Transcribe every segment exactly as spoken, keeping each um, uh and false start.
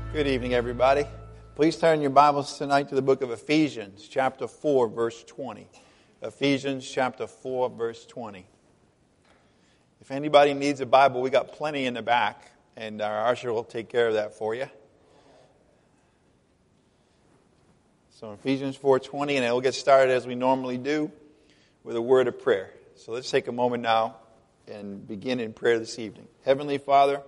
Good evening, everybody. Please turn your Bibles tonight to the book of Ephesians, chapter four, verse twenty. Ephesians, chapter four, verse twenty. If anybody needs a Bible, we got plenty in the back, and our usher will take care of that for you. So Ephesians four twenty, and we'll get started as we normally do with a word of prayer. So let's take a moment now and begin in prayer this evening. Heavenly Father,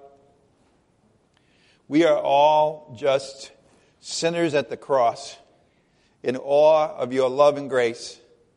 we are all just sinners at the cross, in awe of your love and grace.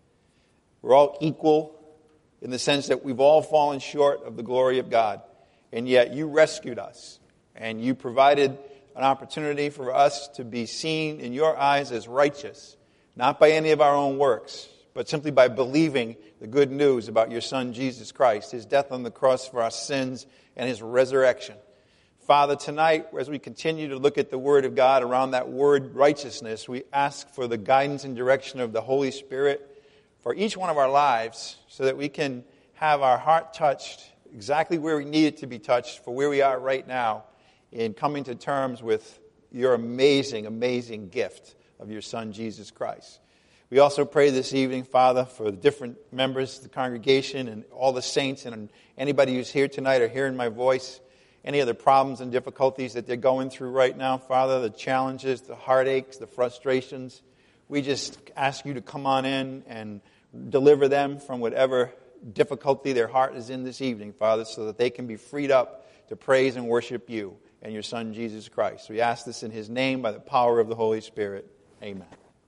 We're all equal in the sense that we've all fallen short of the glory of God. And yet you rescued us, and you provided an opportunity for us to be seen in your eyes as righteous, not by any of our own works, but simply by believing the good news about your Son, Jesus Christ, his death on the cross for our sins and his resurrection. Father, tonight, as we continue to look at the Word of God around that word righteousness, we ask for the guidance and direction of the Holy Spirit for each one of our lives so that we can have our heart touched exactly where we need it to be touched for where we are right now in coming to terms with your amazing, amazing gift of your Son, Jesus Christ. We also pray this evening, Father, for the different members of the congregation and all the saints and anybody who's here tonight or hearing my voice, any of the problems and difficulties that they're going through right now, Father, the challenges, the heartaches, the frustrations. We just ask you to come on in and deliver them from whatever difficulty their heart is in this evening, Father, so that they can be freed up to praise and worship you and your Son, Jesus Christ. We ask this in his name by the power of the Holy Spirit. Amen.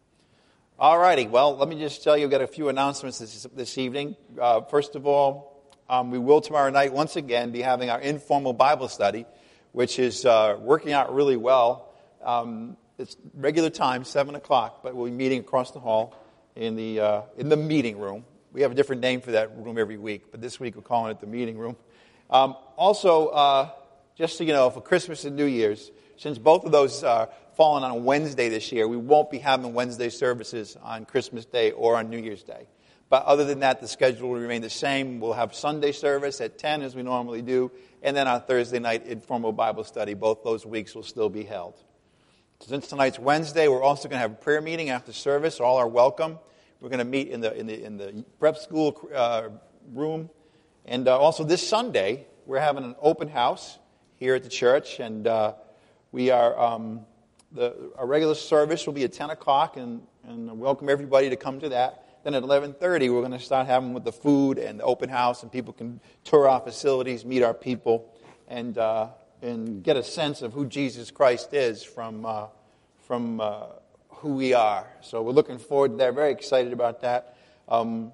All righty. Well, let me just tell you, we've got a few announcements this, this evening. Uh, first of all, Um, we will tomorrow night once again be having our informal Bible study, which is uh, working out really well. Um, it's regular time, seven o'clock, but we'll be meeting across the hall in the uh, in the meeting room. We have a different name for that room every week, but this week we're calling it the meeting room. Um, also, uh, just so you know, for Christmas and New Year's, since both of those are falling on a Wednesday this year, we won't be having Wednesday services on Christmas Day or on New Year's Day. But other than that, the schedule will remain the same. We'll have Sunday service at ten, as we normally do, and then our Thursday night informal Bible study. Both those weeks will still be held. Since tonight's Wednesday, we're also going to have a prayer meeting after service. All are welcome. We're going to meet in the in the in the prep school uh, room, and uh, also this Sunday we're having an open house here at the church, and uh, we are um, the our regular service will be at ten o'clock, and and I welcome everybody to come to that. Then at eleven thirty, we're going to start having with the food and the open house, and people can tour our facilities, meet our people, and uh, and get a sense of who Jesus Christ is from uh, from uh, who we are. So we're looking forward to that. Very excited about that. Um,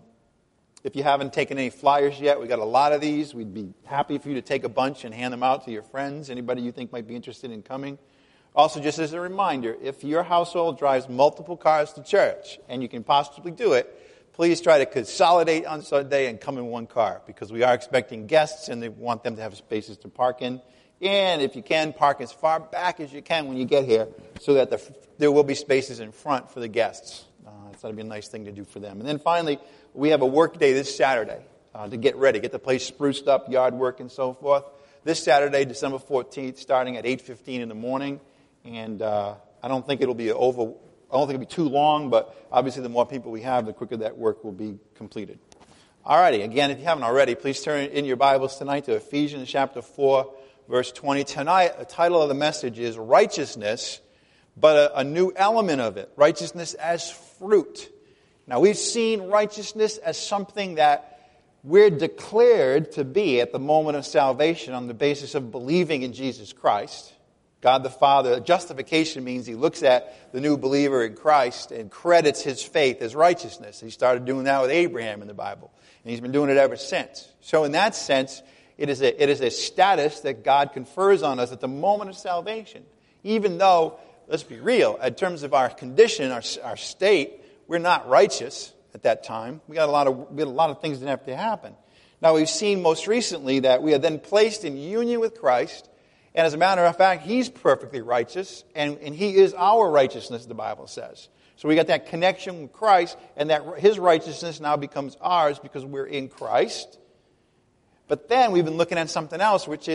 if you haven't taken any flyers yet, we got a lot of these. We'd be happy for you to take a bunch and hand them out to your friends, anybody you think might be interested in coming. Also, just as a reminder, if your household drives multiple cars to church, and you can possibly do it, please try to consolidate on Sunday and come in one car, because we are expecting guests and they want them to have spaces to park in. And if you can, park as far back as you can when you get here, so that the, there will be spaces in front for the guests. Uh, that's going to be a nice thing to do for them. And then finally, we have a work day this Saturday uh, to get ready, get the place spruced up, yard work and so forth. This Saturday, December fourteenth, starting at eight fifteen in the morning. And uh, I don't think it'll be over. I don't think it'll be too long, but obviously the more people we have, the quicker that work will be completed. All righty. Again, if you haven't already, please turn in your Bibles tonight to Ephesians chapter four, verse twenty. Tonight, the title of the message is Righteousness, but a, a new element of it. Righteousness as fruit. Now, we've seen righteousness as something that we're declared to be at the moment of salvation on the basis of believing in Jesus Christ. God the Father, justification means he looks at the new believer in Christ and credits his faith as righteousness. He started doing that with Abraham in the Bible, and he's been doing it ever since. So in that sense, it is a, it is a status that God confers on us at the moment of salvation. Even though, let's be real, in terms of our condition, our, our state, we're not righteous at that time. We got a lot of we had a lot of things that have to happen. Now we've seen most recently that we are then placed in union with Christ. And as a matter of fact, he's perfectly righteous, and, and he is our righteousness, the Bible says. So we got that connection with Christ, and that his righteousness now becomes ours because we're in Christ. But then we've been looking at something else, which is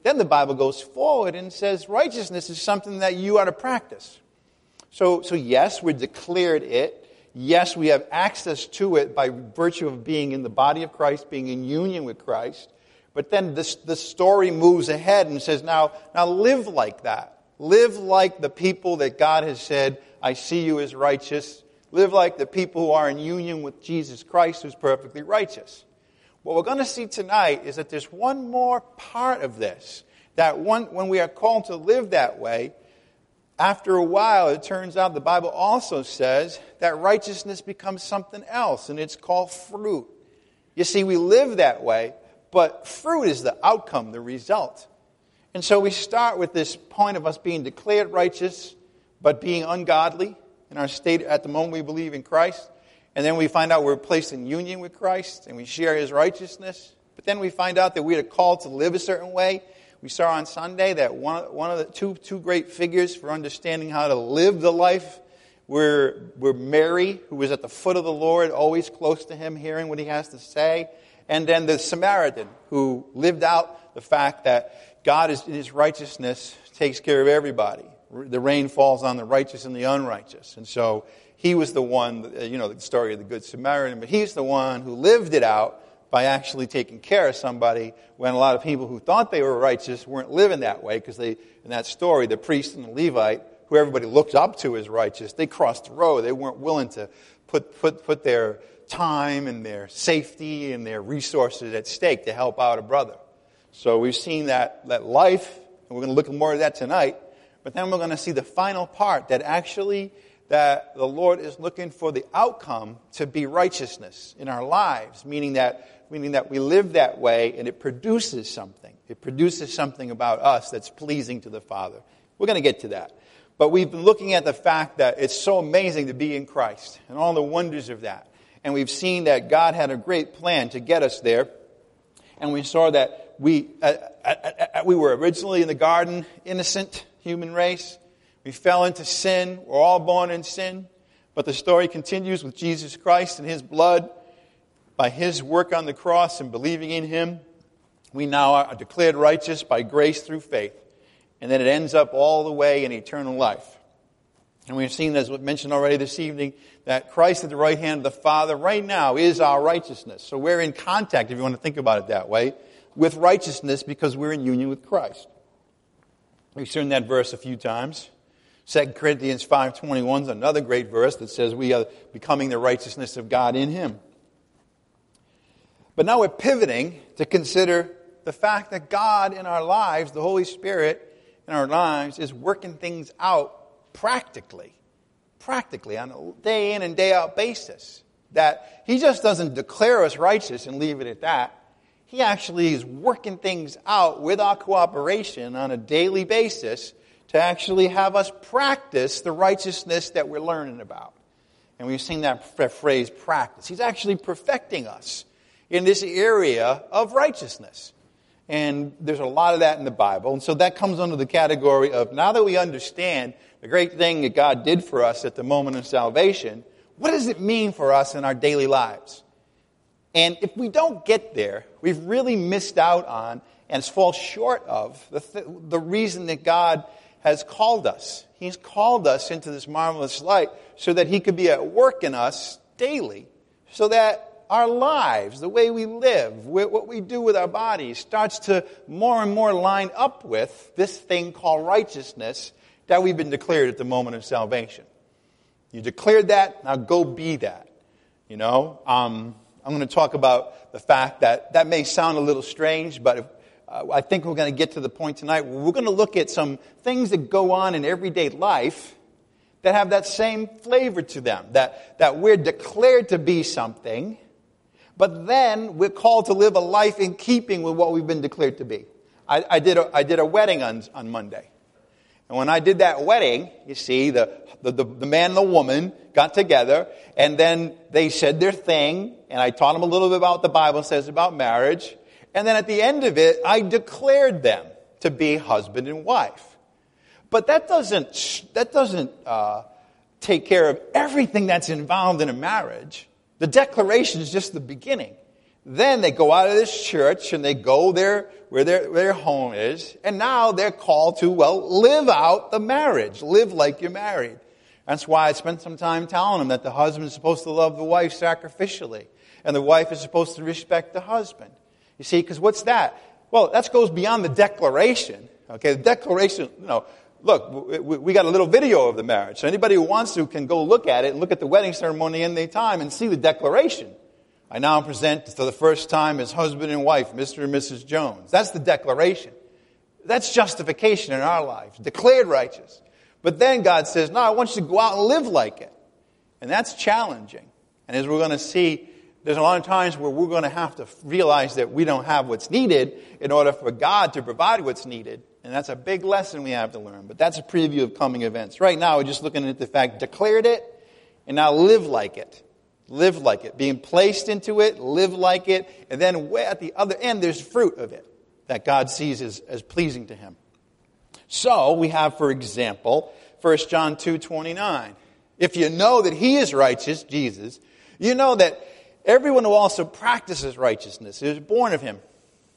then the Bible goes forward and says righteousness is something that you are to practice. So, so yes, we're declared it. Yes, we have access to it by virtue of being in the body of Christ, being in union with Christ. But then this, the story moves ahead and says, now, now live like that. Live like the people that God has said, I see you as righteous. Live like the people who are in union with Jesus Christ, who's perfectly righteous. What we're going to see tonight is that there's one more part of this. That one, when we are called to live that way, after a while, it turns out the Bible also says that righteousness becomes something else, and it's called fruit. You see, we live that way, but fruit is the outcome, the result. And so we start with this point of us being declared righteous, but being ungodly in our state at the moment we believe in Christ. And then we find out we're placed in union with Christ, and we share His righteousness. But then we find out that we are called to live a certain way. We saw on Sunday that one, one of the two, two great figures for understanding how to live the life were, were Mary, who was at the foot of the Lord, always close to Him, hearing what He has to say. And then the Samaritan, who lived out the fact that God is, in His righteousness takes care of everybody. The rain falls on the righteous and the unrighteous. And so he was the one, you know, the story of the Good Samaritan, but he's the one who lived it out by actually taking care of somebody when a lot of people who thought they were righteous weren't living that way, because they, in that story, the priest and the Levite, who everybody looked up to as righteous, they crossed the road. They weren't willing to put, put, put their time and their safety and their resources at stake to help out a brother. So we've seen that, that life, and we're going to look more at that tonight, but then we're going to see the final part, that actually that the Lord is looking for the outcome to be righteousness in our lives, meaning that meaning that we live that way and it produces something. It produces something about us that's pleasing to the Father. We're going to get to that. But we've been looking at the fact that it's so amazing to be in Christ and all the wonders of that. And we've seen that God had a great plan to get us there. And we saw that we uh, uh, uh, we were originally in the garden, innocent human race. We fell into sin. We're all born in sin. But the story continues with Jesus Christ and His blood. By His work on the cross and believing in Him, we now are declared righteous by grace through faith. And then it ends up all the way in eternal life. And we've seen, as mentioned already this evening, that Christ at the right hand of the Father right now is our righteousness. So we're in contact, if you want to think about it that way, with righteousness because we're in union with Christ. We've seen that verse a few times. Second Corinthians five twenty-one is another great verse that says we are becoming the righteousness of God in Him. But now we're pivoting to consider the fact that God in our lives, the Holy Spirit in our lives, is working things out practically. Practically, on a day in and day out basis. That He just doesn't declare us righteous and leave it at that. He actually is working things out with our cooperation on a daily basis to actually have us practice the righteousness that we're learning about. And we've seen that phrase, practice. He's actually perfecting us in this area of righteousness. And there's a lot of that in the Bible. And so that comes under the category of, now that we understand the great thing that God did for us at the moment of salvation, what does it mean for us in our daily lives? And if we don't get there, we've really missed out on and fall short of the, th- the reason that God has called us. He's called us into this marvelous light so that He could be at work in us daily, so that our lives, the way we live, what we do with our bodies, starts to more and more line up with this thing called righteousness that we've been declared at the moment of salvation. You declared that, now go be that. You know, um, I'm going to talk about the fact that that may sound a little strange, but if, uh, I think we're going to get to the point tonight where we're going to look at some things that go on in everyday life that have that same flavor to them, that, that we're declared to be something, but then we're called to live a life in keeping with what we've been declared to be. I, I did a, I did a wedding on, on Monday. And when I did that wedding, you see, the, the, the, the man and the woman got together, and then they said their thing, and I taught them a little bit about what the Bible says about marriage. And then at the end of it, I declared them to be husband and wife. But that doesn't, that doesn't uh, take care of everything that's involved in a marriage. The declaration is just the beginning. Then they go out of this church and they go there where their, where their home is. And now they're called to, well, live out the marriage. Live like you're married. That's why I spent some time telling them that the husband is supposed to love the wife sacrificially. And the wife is supposed to respect the husband. You see, because what's that? Well, that goes beyond the declaration. Okay, the declaration, you know, look, we, we got a little video of the marriage. So anybody who wants to can go look at it and look at the wedding ceremony in their time and see the declaration. I now present for the first time as husband and wife, Mister and Missus Jones. That's the declaration. That's justification in our lives, declared righteous. But then God says, no, I want you to go out and live like it. And that's challenging. And as we're going to see, there's a lot of times where we're going to have to realize that we don't have what's needed in order for God to provide what's needed. And that's a big lesson we have to learn. But that's a preview of coming events. Right now, we're just looking at the fact, declared it, and now live like it. Live like it. Being placed into it, live like it, and then at the other end, there's fruit of it that God sees as, as pleasing to Him. So, we have, for example, First John two twenty-nine. If you know that He is righteous, Jesus, you know that everyone who also practices righteousness is born of Him.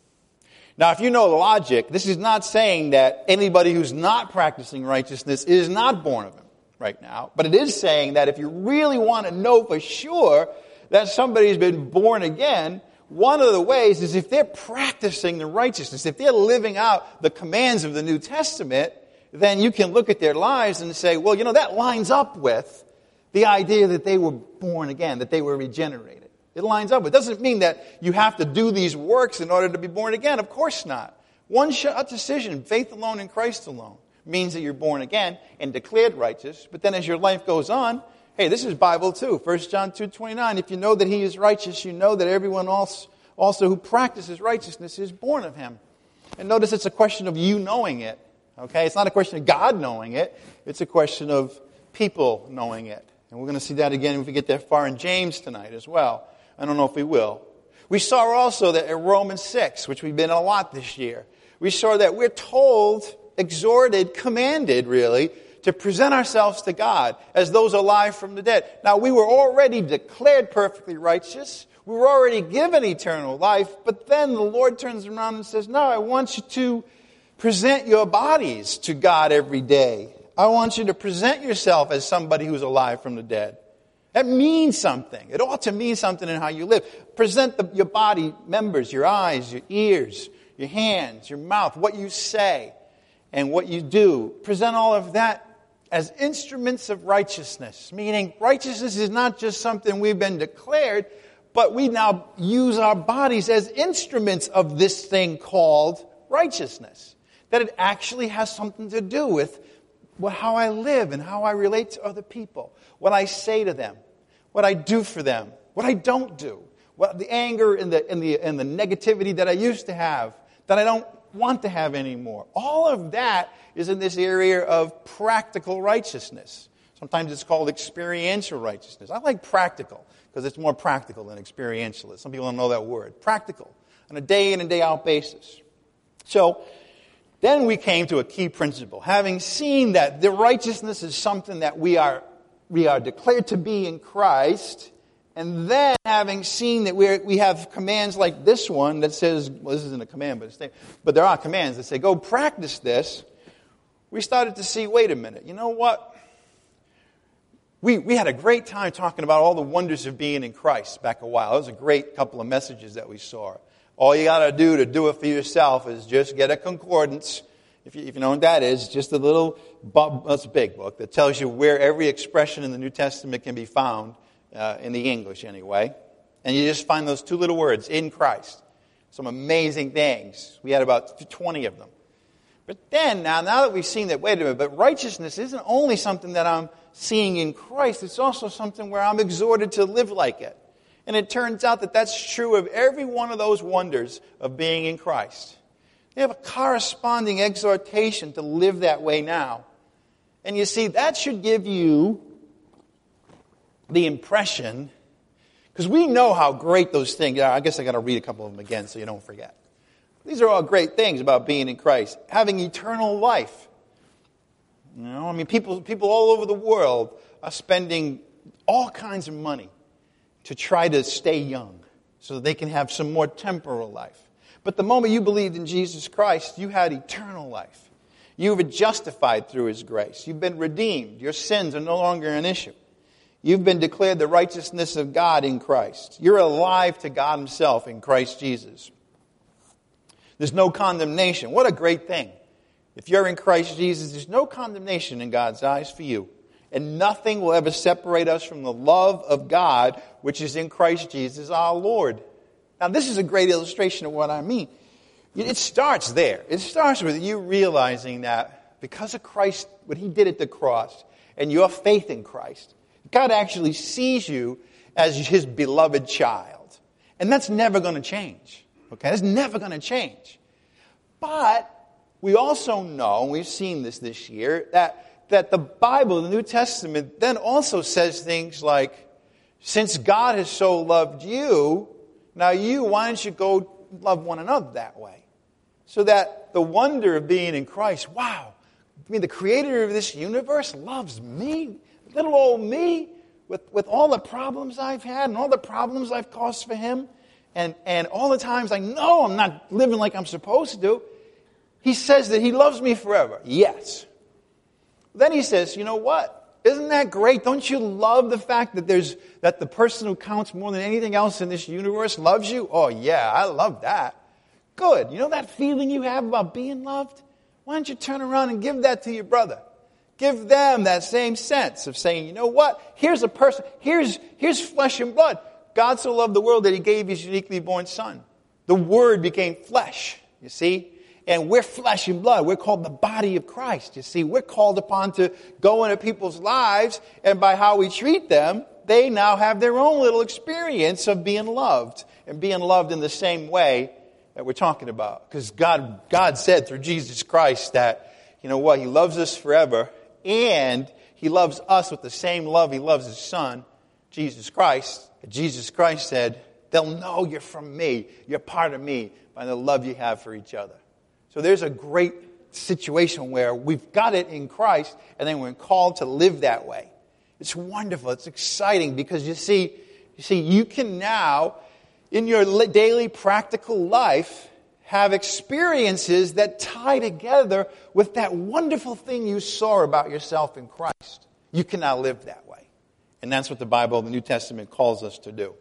Now, if you know the logic, this is not saying that anybody who's not practicing righteousness is not born of Him right now. But it is saying that if you really want to know for sure that somebody's been born again, one of the ways is if they're practicing the righteousness, if they're living out the commands of the New Testament, then you can look at their lives and say, well, you know, that lines up with the idea that they were born again, that they were regenerated. It lines up. It doesn't mean that you have to do these works in order to be born again. Of course not. One shot decision, faith alone in Christ alone, means that you're born again and declared righteous. But then as your life goes on, hey, this is Bible too. First John two twenty-nine. If you know that He is righteous, you know that everyone else also who practices righteousness is born of Him. And notice it's a question of you knowing it. Okay? It's not a question of God knowing it. It's a question of people knowing it. And we're going to see that again if we get that far in James tonight as well. I don't know if we will. We saw also that in Romans six, which we've been in a lot this year, we saw that we're told, exhorted, commanded really, to present ourselves to God as those alive from the dead. Now, we were already declared perfectly righteous. We were already given eternal life. But then the Lord turns around and says, no, I want you to present your bodies to God every day. I want you to present yourself as somebody who's alive from the dead. That means something. It ought to mean something in how you live. Present the, your body members, your eyes, your ears, your hands, your mouth, what you say and what you do. Present all of that as instruments of righteousness. Meaning righteousness is not just something we've been declared, but we now use our bodies as instruments of this thing called righteousness. That it actually has something to do with how I live and how I relate to other people. What I say to them. What I do for them. What I don't do. What the anger and the, and the, and the negativity that I used to have that I don't want to have anymore. All of that is in this area of practical righteousness. Sometimes it's called experiential righteousness. I like practical because it's more practical than experientialist. Some people don't know that word. Practical. On a day in and day out basis. So, then we came to a key principle. Having seen that the righteousness is something that we are, we are declared to be in Christ, and then having seen that we we have commands like this one that says, well, this isn't a command, but it's, but there are commands that say, go practice this. We started to see, wait a minute, you know what? We we had a great time talking about all the wonders of being in Christ back a while. It was a great couple of messages that we saw. All you got to do to do it for yourself is just get a concordance. If you, if you know what that is, just a little, that's a big book that tells you where every expression in the New Testament can be found, uh, in the English anyway. And you just find those two little words, in Christ. Some amazing things. We had about twenty of them. But then, now, now that we've seen that, wait a minute, but righteousness isn't only something that I'm seeing in Christ, it's also something where I'm exhorted to live like it. And it turns out that that's true of every one of those wonders of being in Christ. They have a corresponding exhortation to live that way now. And you see, that should give you the impression, because we know how great those things are. I guess I got to read a couple of them again so you don't forget. These are all great things about being in Christ. Having eternal life. You know, I mean, people, people all over the world are spending all kinds of money to try to stay young. so that they can have some more temporal life. But the moment you believed in Jesus Christ, you had eternal life. You were justified through His grace. You've been redeemed. Your sins are no longer an issue. You've been declared the righteousness of God in Christ. You're alive to God Himself in Christ Jesus. There's no condemnation. What a great thing. If you're in Christ Jesus, there's no condemnation in God's eyes for you. And nothing will ever separate us from the love of God, which is in Christ Jesus our Lord. Now, this is a great illustration of what I mean. It starts there. It starts with you realizing that because of Christ, what He did at the cross, and your faith in Christ, God actually sees you as His beloved child. And that's never going to change. Okay? That's never going to change. But we also know, and we've seen this this year, that that the Bible, the New Testament, then also says things like, since God has so loved you, now you, why don't you go love one another that way? So that the wonder of being in Christ, wow, I mean, the creator of this universe loves me, little old me, with, with all the problems I've had and all the problems I've caused for Him, and, and all the times I know I'm not living like I'm supposed to. He says that He loves me forever. Yes. Then He says, you know what? Isn't that great? Don't you love the fact that there's that the person who counts more than anything else in this universe loves you? Oh, yeah, I love that. Good. You know that feeling you have about being loved? Why don't you turn around and give that to your brother? Give them that same sense of saying, you know what? Here's a person. Here's, here's flesh and blood. God so loved the world that He gave His uniquely born Son. The Word became flesh, you see? And we're flesh and blood. We're called the body of Christ. You see, we're called upon to go into people's lives, and by how we treat them, they now have their own little experience of being loved, and being loved in the same way that we're talking about. Because God, God said through Jesus Christ that, you know what, He loves us forever, and He loves us with the same love He loves His Son, Jesus Christ. And Jesus Christ said, they'll know you're from me, you're part of me, by the love you have for each other. So there's a great situation where we've got it in Christ, and then we're called to live that way. It's wonderful. It's exciting because you see, you see, you can now, in your daily practical life, have experiences that tie together with that wonderful thing you saw about yourself in Christ. You can now live that way. And that's what the Bible, the New Testament, calls us to do.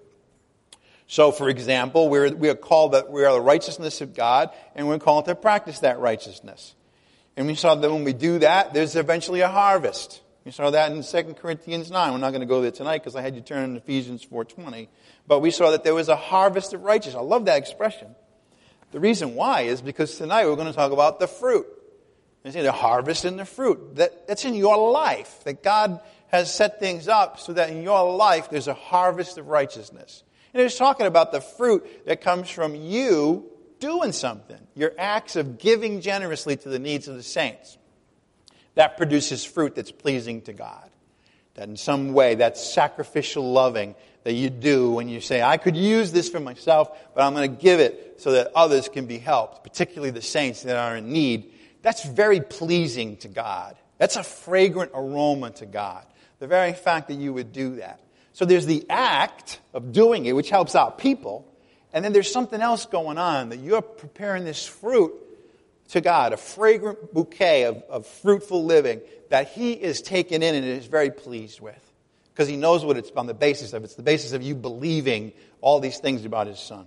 So, for example, we're, we are called that we are the righteousness of God, and we're called to practice that righteousness. And we saw that when we do that, there's eventually a harvest. We saw that in Second Corinthians nine. We're not going to go there tonight because I had you turn in Ephesians four twenty. But we saw that there was a harvest of righteousness. I love that expression. The reason why is because tonight we're going to talk about the fruit. You see, the harvest and the fruit. That, that's in your life. That God has set things up so that in your life there's a harvest of righteousness. And it's talking about the fruit that comes from you doing something. Your acts of giving generously to the needs of the saints. That produces fruit that's pleasing to God. That in some way, that sacrificial loving that you do when you say, I could use this for myself, but I'm going to give it so that others can be helped, particularly the saints that are in need. That's very pleasing to God. That's a fragrant aroma to God. The very fact that you would do that. So there's the act of doing it, which helps out people. And then there's something else going on, that you're preparing this fruit to God, a fragrant bouquet of, of fruitful living that He is taken in and is very pleased with. Because He knows what it's on the basis of. It's the basis of you believing all these things about His Son.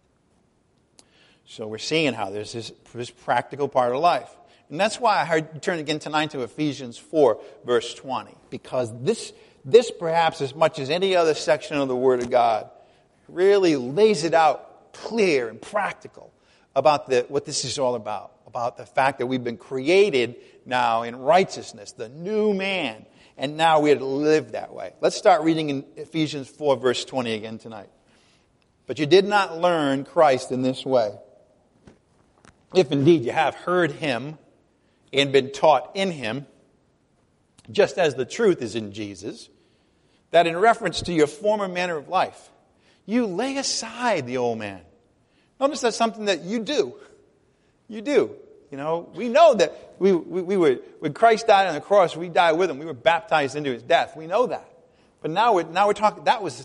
So we're seeing how there's this, this practical part of life. And that's why I heard you turn again tonight to Ephesians four, verse twenty. Because this... This, perhaps as much as any other section of the Word of God, really lays it out clear and practical about the, what this is all about. About the fact that we've been created now in righteousness, the new man, and now we're to live that way. Let's start reading in Ephesians four, verse twenty again tonight. But you did not learn Christ in this way. If indeed you have heard Him and been taught in Him, just as the truth is in Jesus, that in reference to your former manner of life, you lay aside the old man. Notice that's something that you do. You do. You know, we know that we, we, we were, when Christ died on the cross, we died with Him. We were baptized into His death. We know that. But now we're, now we're talking, that was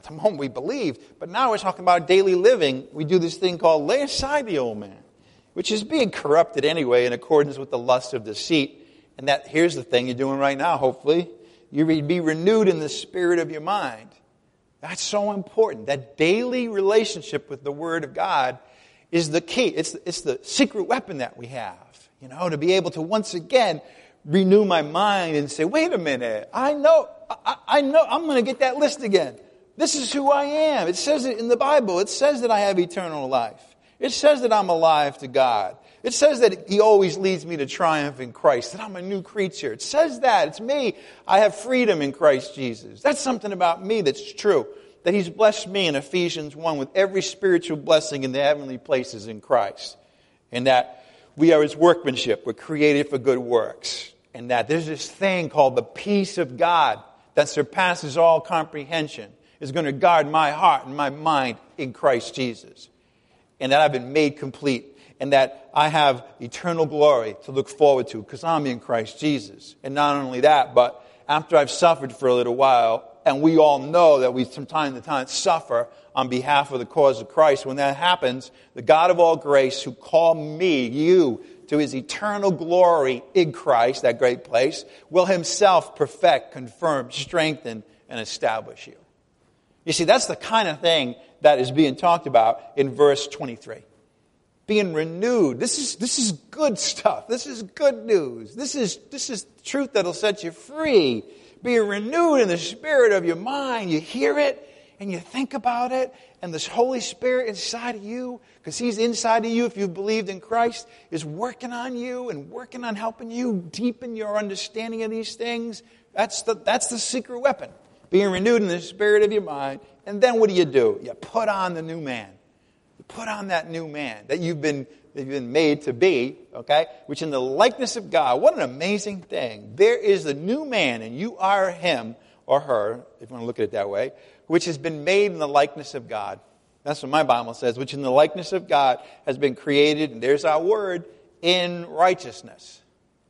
the moment we believe. But now we're talking about daily living. We do this thing called lay aside the old man, which is being corrupted anyway in accordance with the lust of deceit. And that, here's the thing you're doing right now, hopefully. You be renewed in the spirit of your mind. That's so important. That daily relationship with the Word of God is the key. It's, it's the secret weapon that we have, you know, to be able to once again renew my mind and say, wait a minute, I know, I, I know, I'm going to get that list again. This is who I am. It says it in the Bible. It says that I have eternal life. It says that I'm alive to God. It says that He always leads me to triumph in Christ, that I'm a new creature. It says that. It's me. I have freedom in Christ Jesus. That's something about me that's true. That He's blessed me in Ephesians one with every spiritual blessing in the heavenly places in Christ. And that we are His workmanship. We're created for good works. And that there's this thing called the peace of God that surpasses all comprehension is going to guard my heart and my mind in Christ Jesus. And that I've been made complete. And that I have eternal glory to look forward to because I'm in Christ Jesus. And not only that, but after I've suffered for a little while, and we all know that we from time to time suffer on behalf of the cause of Christ. When that happens, the God of all grace who called me, you, to His eternal glory in Christ, that great place, will Himself perfect, confirm, strengthen, and establish you. You see, that's the kind of thing that is being talked about in verse twenty-three. Being renewed. This is this is good stuff. This is good news. This is this is truth that'll set you free. Being renewed in the spirit of your mind. You hear it and you think about it, and this Holy Spirit inside of you, because He's inside of you if you've believed in Christ, is working on you and working on helping you deepen your understanding of these things. That's the that's the secret weapon. Being renewed in the spirit of your mind. And then what do you do? You put on the new man. You put on that new man that you've been, that you've been made to be, okay? Which in the likeness of God, what an amazing thing. There is the new man, and you are him or her, if you want to look at it that way, which has been made in the likeness of God. That's what my Bible says, which in the likeness of God has been created, and there's our word, in righteousness.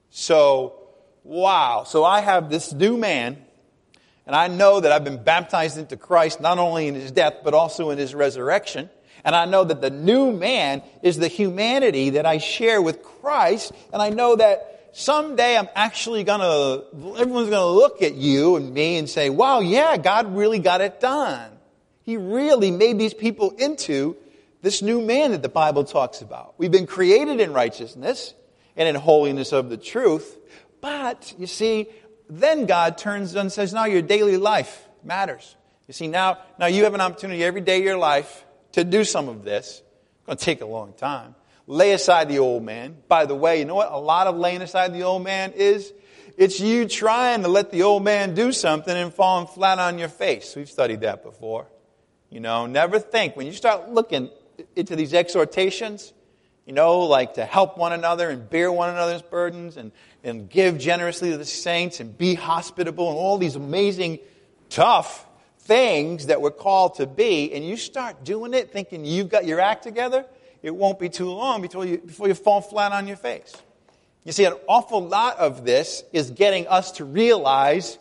So, wow. So I have this new man. And I know that I've been baptized into Christ, not only in His death, but also in His resurrection. And I know that the new man is the humanity that I share with Christ. And I know that someday I'm actually going to, everyone's going to look at you and me and say, wow, yeah, God really got it done. He really made these people into this new man that the Bible talks about. We've been created in righteousness and in holiness of the truth. But, you see, then God turns and says, now your daily life matters. You see, now, now you have an opportunity every day of your life to do some of this. It's going to take a long time. Lay aside the old man. By the way, you know what a lot of laying aside the old man is? It's you trying to let the old man do something and falling flat on your face. We've studied that before. You know, never think. When you start looking into these exhortations, you know, like to help one another and bear one another's burdens and, and give generously to the saints and be hospitable and all these amazing, tough things that we're called to be, and you start doing it thinking you've got your act together, it won't be too long before you, before you fall flat on your face. You see, an awful lot of this is getting us to realize,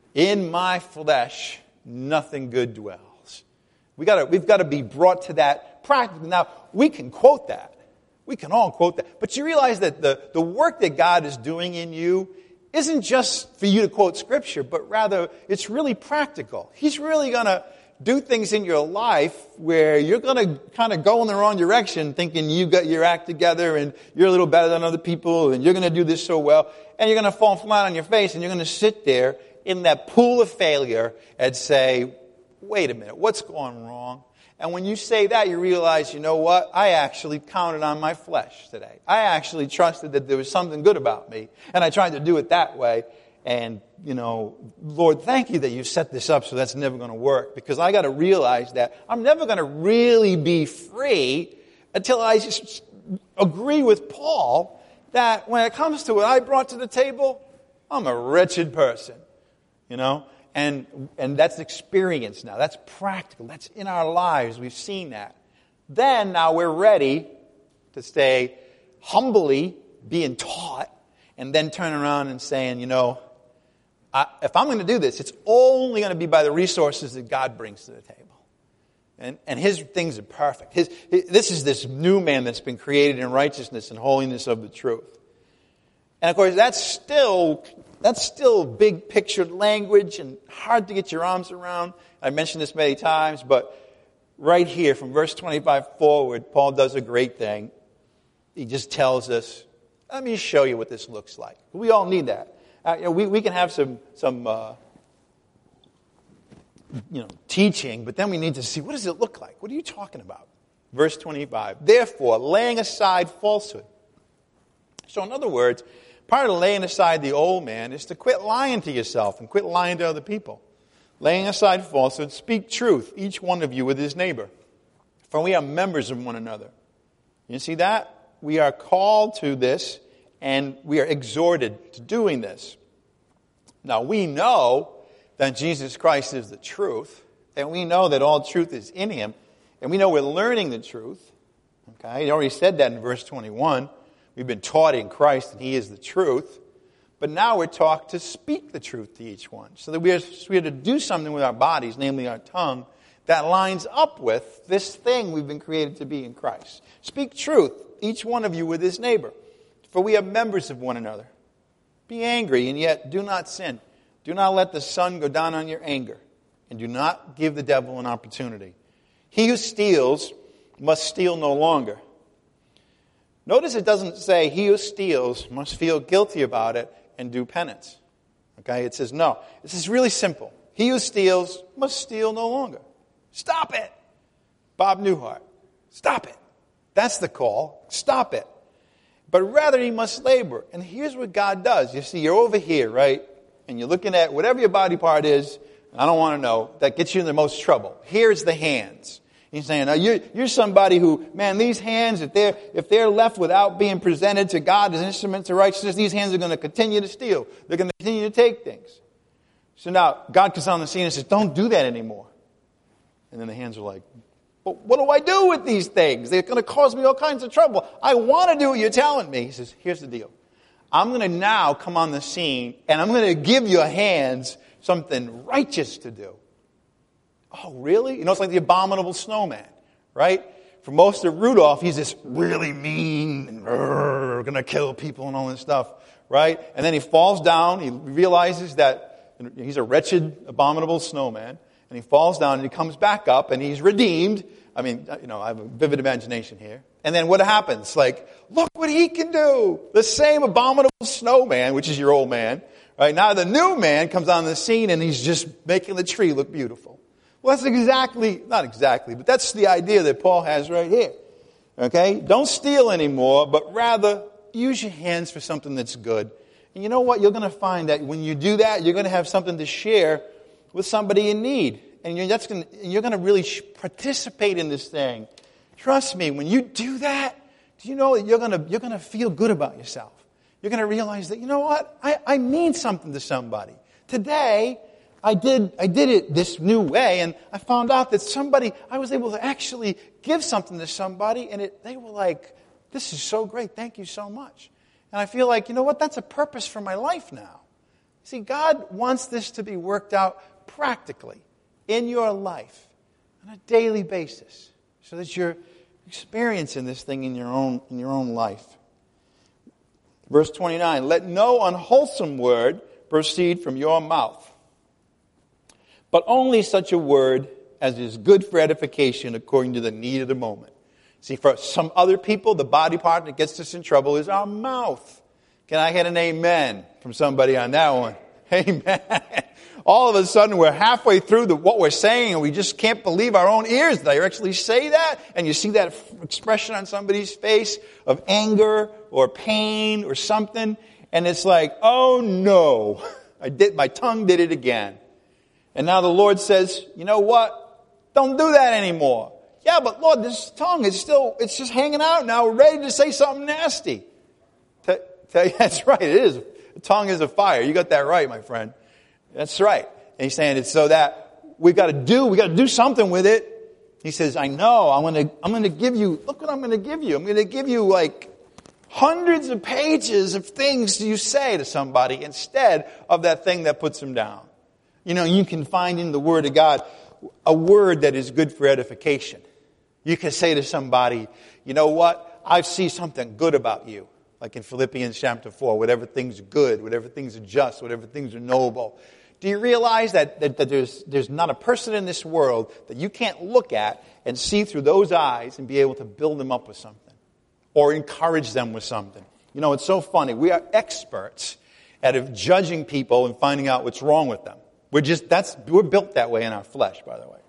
in my flesh, nothing good dwells. We gotta, we've got to be brought to that practically. Now, we can quote that. We can all quote that. But you realize that the, the work that God is doing in you isn't just for you to quote Scripture, but rather it's really practical. He's really going to do things in your life where you're going to kind of go in the wrong direction thinking you've got your act together and you're a little better than other people and you're going to do this so well. And you're going to fall flat on your face and you're going to sit there in that pool of failure and say, wait a minute, what's going wrong? And when you say that, you realize, you know what? I actually counted on my flesh today. I actually trusted that there was something good about me. And I tried to do it that way. And, you know, Lord, thank you that you set this up so that's never going to work. Because I got to realize that I'm never going to really be free until I just agree with Paul that when it comes to what I brought to the table, I'm a wretched person, you know. And and that's experience now. That's practical. That's in our lives. We've seen that. Then now we're ready to stay humbly being taught and then turn around and saying, you know, I, if I'm going to do this, it's only going to be by the resources that God brings to the table. And, and his things are perfect. His, his, this is this new man that's been created in righteousness and holiness of the truth. And of course, that's still, that's still big pictured language and hard to get your arms around. I mentioned this many times, but right here from verse twenty-five forward, Paul does a great thing. He just tells us, let me show you what this looks like. We all need that. Uh, you know, we, we can have some, some uh, you know, teaching, but then we need to see, what does it look like? What are you talking about? Verse twenty-five, therefore, laying aside falsehood. So in other words, part of laying aside the old man is to quit lying to yourself and quit lying to other people. Laying aside falsehood, speak truth, each one of you with his neighbor. For we are members of one another. You see that? We are called to this, and we are exhorted to doing this. Now, we know that Jesus Christ is the truth, and we know that all truth is in him, and we know we're learning the truth. Okay, he already said that in verse twenty-one. We've been taught in Christ, and he is the truth. But now we're taught to speak the truth to each one, so that we are, we are to do something with our bodies, namely our tongue, that lines up with this thing we've been created to be in Christ. Speak truth, each one of you with his neighbor, for we are members of one another. Be angry, and yet do not sin. Do not let the sun go down on your anger, and do not give the devil an opportunity. He who steals must steal no longer. Notice it doesn't say he who steals must feel guilty about it and do penance. Okay, it says no. This is really simple. He who steals must steal no longer. Stop it. Bob Newhart. Stop it. That's the call. Stop it. But rather he must labor. And here's what God does. You see, you're over here, right? And you're looking at whatever your body part is, I don't want to know, that gets you in the most trouble. Here's the hands. He's saying, now you're, you're somebody who, man, these hands, if they're, if they're left without being presented to God as instruments of righteousness, these hands are going to continue to steal. They're going to continue to take things. So now God comes on the scene and says, don't do that anymore. And then the hands are like, but what do I do with these things? They're going to cause me all kinds of trouble. I want to do what you're telling me. He says, here's the deal. I'm going to now come on the scene and I'm going to give your hands something righteous to do. Oh, really? You know, it's like the abominable snowman, right? For most of Rudolph, he's this really mean and going to kill people and all this stuff, right? And then he falls down. He realizes that he's a wretched, abominable snowman. And he falls down and he comes back up and he's redeemed. I mean, you know, I have a vivid imagination here. And then what happens? Like, look what he can do. The same abominable snowman, which is your old man, right? Now the new man comes on the scene and he's just making the tree look beautiful. Well, that's exactly, not exactly, but that's the idea that Paul has right here. Okay? Don't steal anymore, but rather use your hands for something that's good. And you know what? You're going to find that when you do that, you're going to have something to share with somebody in need. And you're, that's going to, you're going to really participate in this thing. Trust me, when you do that, do you know that you're going to, you're going to feel good about yourself? You're going to realize that, you know what? I, I mean something to somebody. Today, I did, I did it this new way, and I found out that somebody, I was able to actually give something to somebody, and it, they were like, this is so great, thank you so much. And I feel like, you know what, that's a purpose for my life now. See, God wants this to be worked out practically in your life on a daily basis so that you're experiencing this thing in your own, in your own life. Verse twenty-nine, let no unwholesome word proceed from your mouth, but only such a word as is good for edification according to the need of the moment. See, for some other people, the body part that gets us in trouble is our mouth. Can I get an amen from somebody on that one? Amen. All of a sudden, we're halfway through the, what we're saying, and we just can't believe our own ears. Did I actually say that? And you see that expression on somebody's face of anger or pain or something, and it's like, oh no, I did, my tongue did it again. And now the Lord says, you know what? Don't do that anymore. Yeah, but Lord, this tongue is still, it's just hanging out now. We're ready to say something nasty. Tell, tell you, that's right, it is. The tongue is a fire. You got that right, my friend. That's right. And he's saying it's so that we've got to do, we've got to do something with it. He says, I know, I'm going to, I'm going to give you, look what I'm going to give you. I'm going to give you like Hundreds of pages of things you say to somebody instead of that thing that puts them down. You know, you can find in the Word of God a word that is good for edification. You can say to somebody, you know what? I see something good about you. Like in Philippians chapter four, whatever things are good, whatever things are just, whatever things are noble. Do you realize that, that, that there's, there's not a person in this world that you can't look at and see through those eyes and be able to build them up with something or encourage them with something? You know, it's so funny. We are experts at judging people and finding out what's wrong with them. We're just, that's, we're built that way in our flesh, by the way.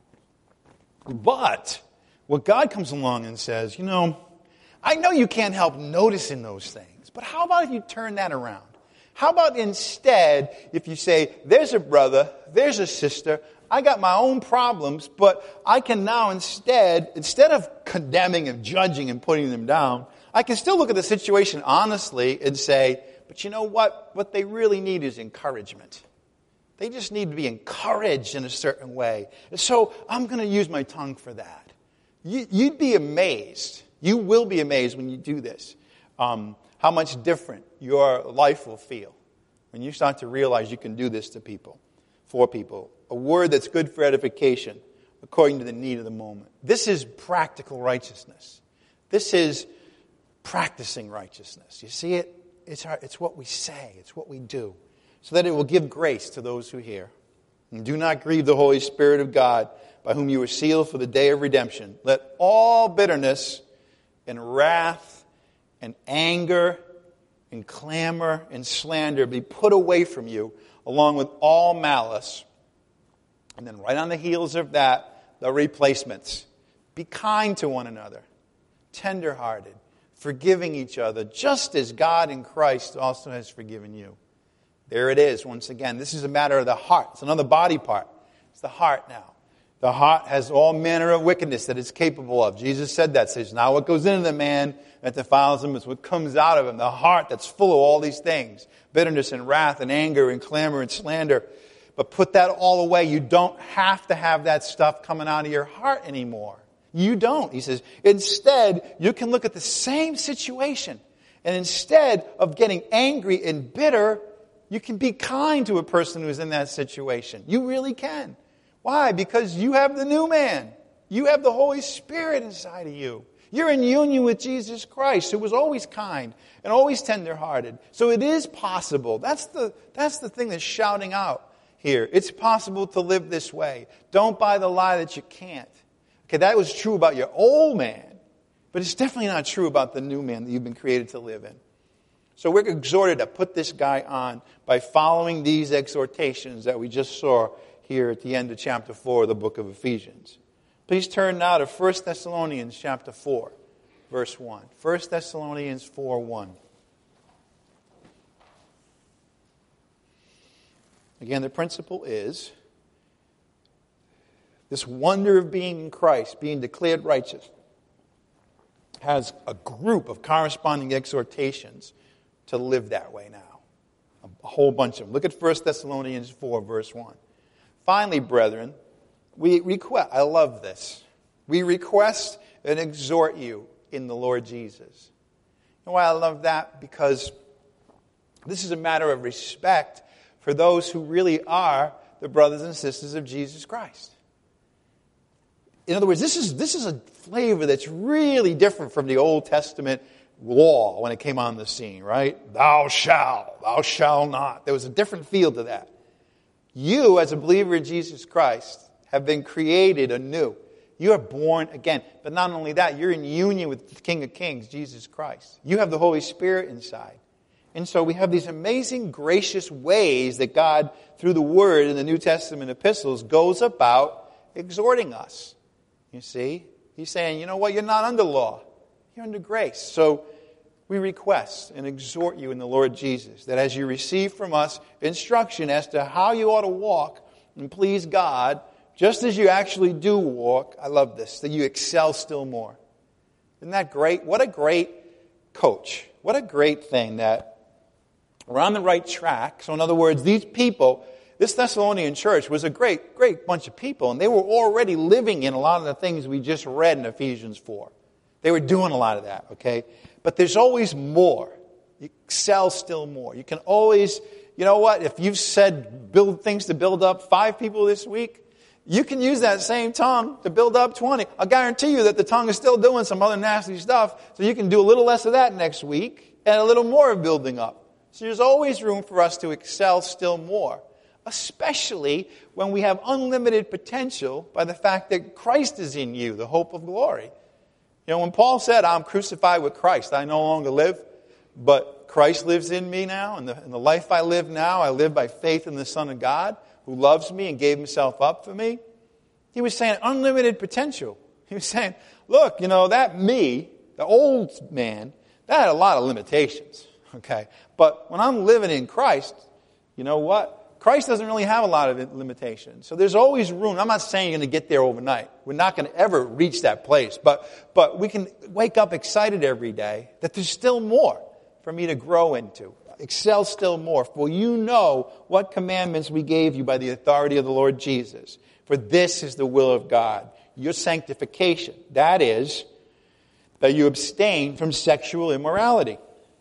But what God comes along and says, you know, I know you can't help noticing those things, but how about if you turn that around? How about instead if you say, there's a brother, there's a sister, I got my own problems, but I can now instead, instead of condemning and judging and putting them down, I can still look at the situation honestly and say, but you know what? What they really need is encouragement. They just need to be encouraged in a certain way. So I'm going to use my tongue for that. You, you'd be amazed. You will be amazed when you do this. Um, how much different your life will feel when you start to realize you can do this to people, for people. A word that's good for edification according to the need of the moment. This is practical righteousness. This is practicing righteousness. You see it? It's, our, it's what we say. It's what we do. So that it will give grace to those who hear. And do not grieve the Holy Spirit of God, by whom you were sealed for the day of redemption. Let all bitterness and wrath and anger and clamor and slander be put away from you, along with all malice. And then right on the heels of that, the replacements. Be kind to one another, tender-hearted, forgiving each other, just as God in Christ also has forgiven you. There it is, once again. This is a matter of the heart. It's another body part. It's the heart now. The heart has all manner of wickedness that it's capable of. Jesus said that. Says, now what goes into the man that defiles him is what comes out of him. The heart that's full of all these things. Bitterness and wrath and anger and clamor and slander. But put that all away. You don't have to have that stuff coming out of your heart anymore. You don't. He says, instead, you can look at the same situation. And instead of getting angry and bitter, you can be kind to a person who's in that situation. You really can. Why? Because you have the new man. You have the Holy Spirit inside of you. You're in union with Jesus Christ, who was always kind and always tender-hearted. So it is possible. That's the, that's the thing that's shouting out here. It's possible to live this way. Don't buy the lie that you can't. Okay, that was true about your old man, but it's definitely not true about the new man that you've been created to live in. So we're exhorted to put this guy on by following these exhortations that we just saw here at the end of chapter four of the book of Ephesians. Please turn now to First Thessalonians chapter four, verse one. First Thessalonians four one. Again, the principle is this wonder of being in Christ, being declared righteous, has a group of corresponding exhortations to live that way now. A whole bunch of them. Look at First Thessalonians four, verse one. Finally, brethren, we request, I love this, we request and exhort you in the Lord Jesus. You know why I love that? Because this is a matter of respect for those who really are the brothers and sisters of Jesus Christ. In other words, this is, this is a flavor that's really different from the Old Testament law when it came on the scene, right? Thou shalt, thou shalt not. There was a different feel to that. You, as a believer in Jesus Christ, have been created anew. You are born again. But not only that, you're in union with the King of Kings, Jesus Christ. You have the Holy Spirit inside. And so we have these amazing, gracious ways that God, through the Word in the New Testament epistles, goes about exhorting us. You see? He's saying, you know what? You're not under law. You're under grace. So we request and exhort you in the Lord Jesus that as you receive from us instruction as to how you ought to walk and please God, just as you actually do walk, I love this, that you excel still more. Isn't that great? What a great coach. What a great thing that we're on the right track. So in other words, these people, this Thessalonian church was a great, great bunch of people, and they were already living in a lot of the things we just read in Ephesians four. They were doing a lot of that, okay? But there's always more. You excel still more. You can always, you know what, if you've said build things to build up five people this week, you can use that same tongue to build up twenty. I'll guarantee you that the tongue is still doing some other nasty stuff, so you can do a little less of that next week and a little more of building up. So there's always room for us to excel still more, especially when we have unlimited potential by the fact that Christ is in you, the hope of glory. You know, when Paul said, I'm crucified with Christ, I no longer live, but Christ lives in me now, and the, and the life I live now, I live by faith in the Son of God, who loves me and gave himself up for me. He was saying unlimited potential. He was saying, look, you know, that me, the old man, that had a lot of limitations, okay? But when I'm living in Christ, you know what? Christ doesn't really have a lot of limitations. So there's always room. I'm not saying you're going to get there overnight. We're not going to ever reach that place. But, but we can wake up excited every day that there's still more for me to grow into. Excel still more. For you know what commandments we gave you by the authority of the Lord Jesus. For this is the will of God, your sanctification. That is, that you abstain from sexual immorality.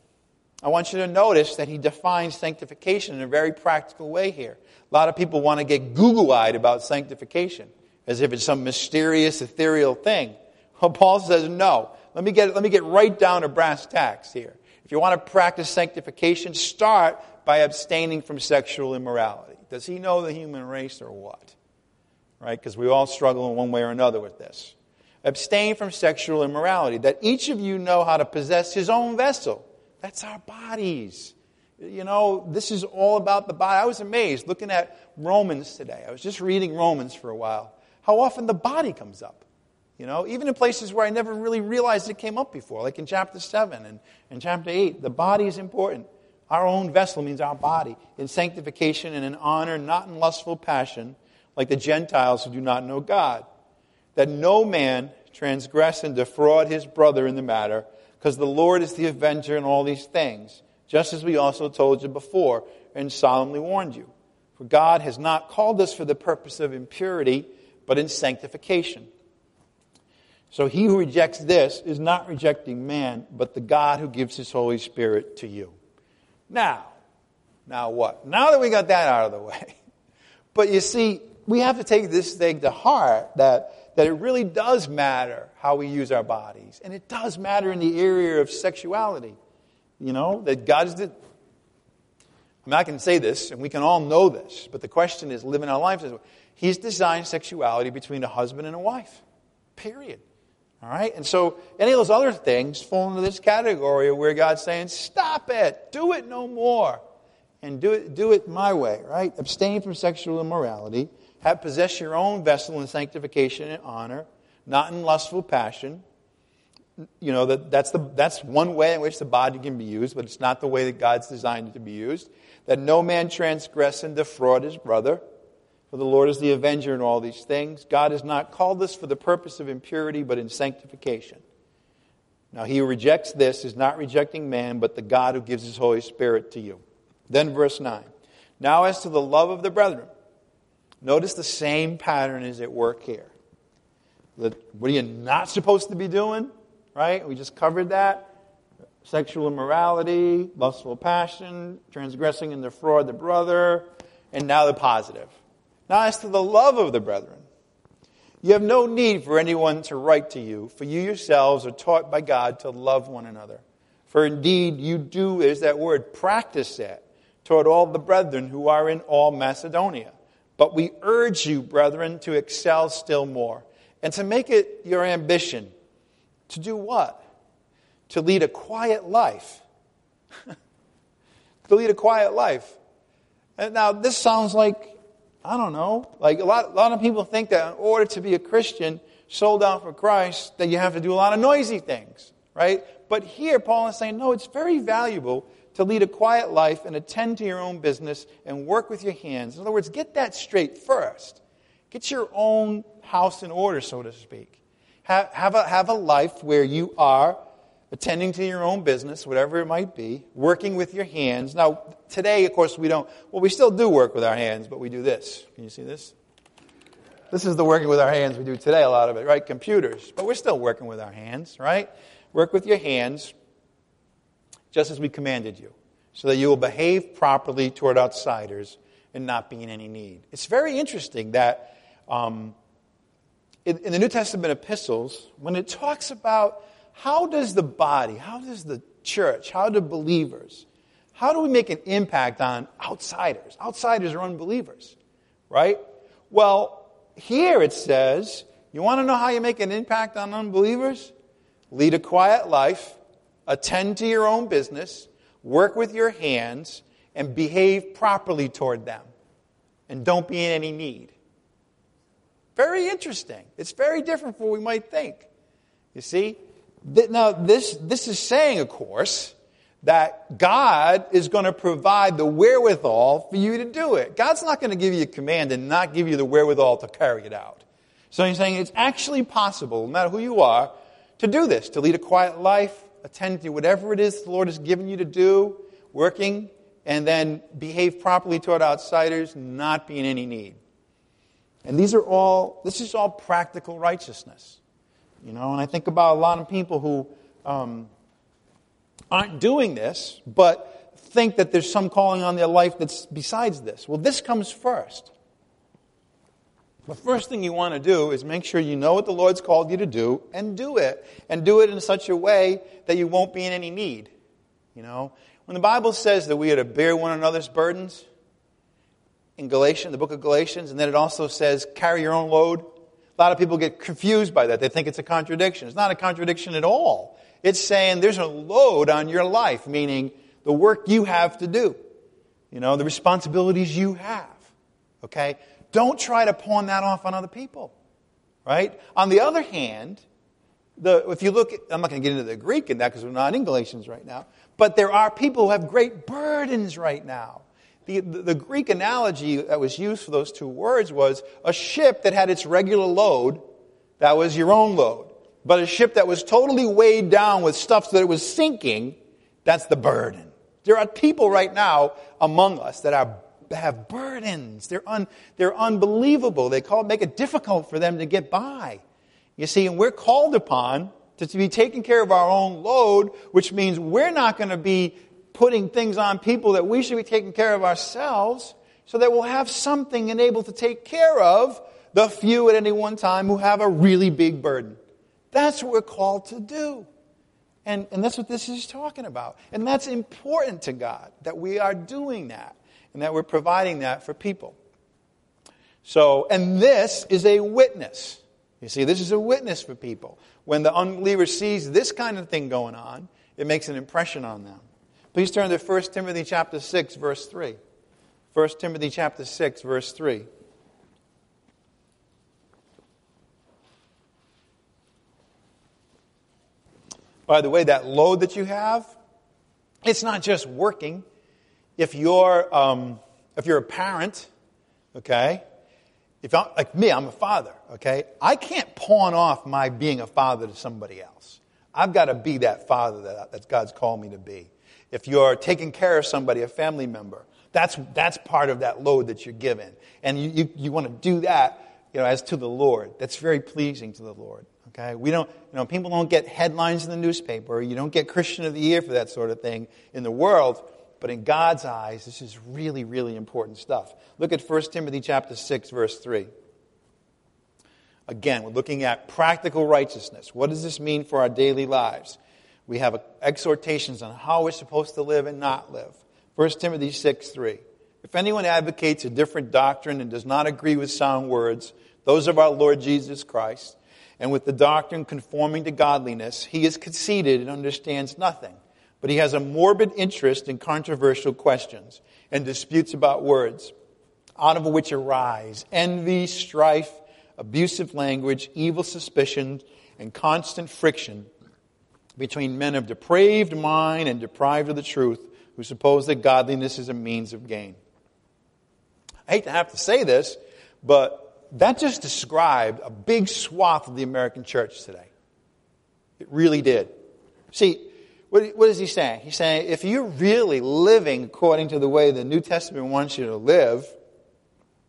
I want you to notice that he defines sanctification in a very practical way here. A lot of people want to get Google-eyed about sanctification, as if it's some mysterious, ethereal thing. Well, Paul says, no. Let me get, let me get right down to brass tacks here. If you want to practice sanctification, start by abstaining from sexual immorality. Does he know the human race or what? Right? Because we all struggle in one way or another with this. Abstain from sexual immorality. That each of you know how to possess his own vessel. That's our bodies. You know, this is all about the body. I was amazed looking at Romans today. I was just reading Romans for a while. How often the body comes up. You know, even in places where I never really realized it came up before, like in chapter seven and, and chapter eight. The body is important. Our own vessel means our body. In sanctification and in honor, not in lustful passion, like the Gentiles who do not know God. That no man transgress and defraud his brother in the matter, because the Lord is the avenger in all these things, just as we also told you before and solemnly warned you. For God has not called us for the purpose of impurity, but in sanctification. So he who rejects this is not rejecting man, but the God who gives his Holy Spirit to you. Now, now what? Now that we got that out of the way. But you see, we have to take this thing to heart, that, that it really does matter how we use our bodies. And it does matter in the area of sexuality. You know, that God is the... I mean, I can say this, and we can all know this, but the question is, living our lives this way. He's designed sexuality between a husband and a wife. Period. All right? And so any of those other things fall into this category where God's saying, stop it. Do it no more. And do it, do it my way, right? Abstain from sexual immorality. Have possess your own vessel in sanctification and honor, not in lustful passion. You know, that, that's, the, that's one way in which the body can be used, but it's not the way that God's designed it to be used. That no man transgress and defraud his brother. For the Lord is the avenger in all these things. God has not called us for the purpose of impurity, but in sanctification. Now he who rejects this is not rejecting man, but the God who gives his Holy Spirit to you. Then verse nine. Now as to the love of the brethren. Notice the same pattern is at work here. What are you not supposed to be doing? Right? We just covered that. Sexual immorality, lustful passion, transgressing and defraud the brother, and now the positive. Now as to the love of the brethren, you have no need for anyone to write to you, for you yourselves are taught by God to love one another. For indeed you do, is that word, practice it toward all the brethren who are in all Macedonia. But we urge you, brethren, to excel still more, and to make it your ambition. To do what? To lead a quiet life. To lead a quiet life. And now this sounds like, I don't know, like a lot, a lot of people think that in order to be a Christian, sold out for Christ, that you have to do a lot of noisy things, right? But here Paul is saying, no, it's very valuable to lead a quiet life and attend to your own business and work with your hands. In other words, get that straight first. Get your own house in order, so to speak. Have, have, a, have a life where you are attending to your own business, whatever it might be, working with your hands. Now, today, of course, we don't, well, we still do work with our hands, but we do this. Can you see this? This is the working with our hands we do today, a lot of it, right? Computers. But we're still working with our hands, right? Work with your hands just as we commanded you, so that you will behave properly toward outsiders and not be in any need. It's very interesting that um, in, in the New Testament epistles, when it talks about how does the body, how does the church, how do believers, how do we make an impact on outsiders? Outsiders are unbelievers, right? Well, here it says, you want to know how you make an impact on unbelievers? Lead a quiet life, attend to your own business, work with your hands, and behave properly toward them. And don't be in any need. Very interesting. It's very different from what we might think. You see? Now, this, this is saying, of course, that God is going to provide the wherewithal for you to do it. God's not going to give you a command and not give you the wherewithal to carry it out. So he's saying it's actually possible, no matter who you are, to do this, to lead a quiet life, attend to whatever it is the Lord has given you to do, working, and then behave properly toward outsiders, not be in any need. And these are all, this is all practical righteousness. You know, and I think about a lot of people who um, aren't doing this, but think that there's some calling on their life that's besides this. Well, this comes first. The first thing you want to do is make sure you know what the Lord's called you to do and do it. And do it in such a way that you won't be in any need. You know, when the Bible says that we are to bear one another's burdens, in Galatians, the book of Galatians, and then it also says carry your own load. A lot of people get confused by that. They think it's a contradiction. It's not a contradiction at all. It's saying there's a load on your life, meaning the work you have to do. You know, the responsibilities you have. Okay? Don't try to pawn that off on other people. Right? On the other hand, the, if you look at, I'm not going to get into the Greek in that because we're not in Galatians right now, but there are people who have great burdens right now. The, the, the Greek analogy that was used for those two words was a ship that had its regular load, that was your own load. But a ship that was totally weighed down with stuff so that it was sinking, that's the burden. There are people right now among us that are have burdens. They're un, they're unbelievable. They call make it difficult for them to get by. You see, and we're called upon to, to be taking care of our own load, which means we're not going to be putting things on people that we should be taking care of ourselves, so that we'll have something and able to take care of the few at any one time who have a really big burden. That's what we're called to do. And, and that's what this is talking about. And that's important to God, that we are doing that, and that we're providing that for people. So, and this is a witness. You see, this is a witness for people. When the unbeliever sees this kind of thing going on, it makes an impression on them. Please turn to First Timothy chapter six, verse three. First Timothy chapter six, verse three. By the way, that load that you have, it's not just working. If you're um, if you're a parent, okay, if I'm, like me, I'm a father, okay, I can't pawn off my being a father to somebody else. I've got to be that father that, that God's called me to be. If you're taking care of somebody, a family member, that's that's part of that load that you're given. And you, you, you want to do that, you know, as to the Lord. That's very pleasing to the Lord. Okay? We don't, you know, people don't get headlines in the newspaper. You don't get Christian of the Year for that sort of thing in the world. But in God's eyes, this is really, really important stuff. Look at First Timothy chapter six, verse three. Again, we're looking at practical righteousness. What does this mean for our daily lives? We have exhortations on how we're supposed to live and not live. First Timothy six, three. If anyone advocates a different doctrine and does not agree with sound words, those of our Lord Jesus Christ, and with the doctrine conforming to godliness, he is conceited and understands nothing. But he has a morbid interest in controversial questions and disputes about words, out of which arise envy, strife, abusive language, evil suspicions, and constant friction between men of depraved mind and deprived of the truth, who suppose that godliness is a means of gain. I hate to have to say this, but that just described a big swath of the American church today. It really did. See, what, what is he saying? He's saying, if you're really living according to the way the New Testament wants you to live,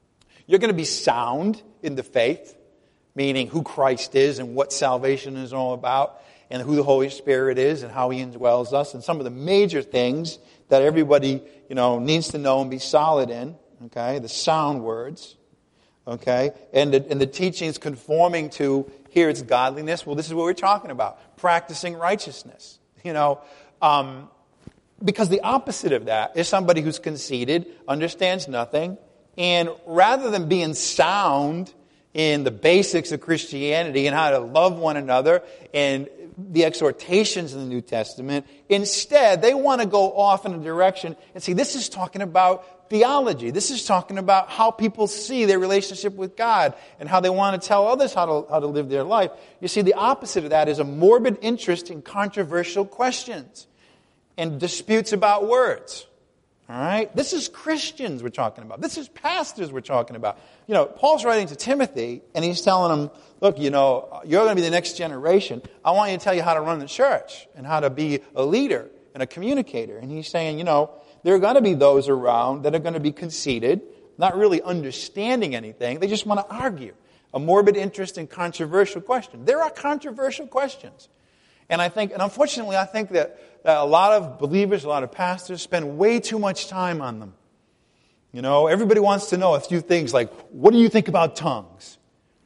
You're going to be sound in the faith, meaning who Christ is and what salvation is all about, and who the Holy Spirit is and how He indwells us, and some of the major things that everybody, you know, needs to know and be solid in. Okay, the sound words. Okay, and the, and the teachings conforming to, here it's godliness. Well, this is what we're talking about. Practicing righteousness. You know, um, because the opposite of that is somebody who's conceited, understands nothing, and rather than being sound in the basics of Christianity and how to love one another and the exhortations in the New Testament, instead they want to go off in a direction and see, this is talking about theology. This is talking about how people see their relationship with God and how they want to tell others how to, how to live their life. You see, the opposite of that is a morbid interest in controversial questions and disputes about words. All right? This is Christians we're talking about. This is pastors we're talking about. You know, Paul's writing to Timothy, and he's telling him, look, you know, you're going to be the next generation. I want you to tell you how to run the church and how to be a leader and a communicator. And he's saying, you know, there are going to be those around that are going to be conceited, not really understanding anything. They just want to argue. A morbid interest in controversial questions. There are controversial questions. And I think, and unfortunately, I think that, that a lot of believers, a lot of pastors spend way too much time on them. You know, everybody wants to know a few things like, what do you think about tongues?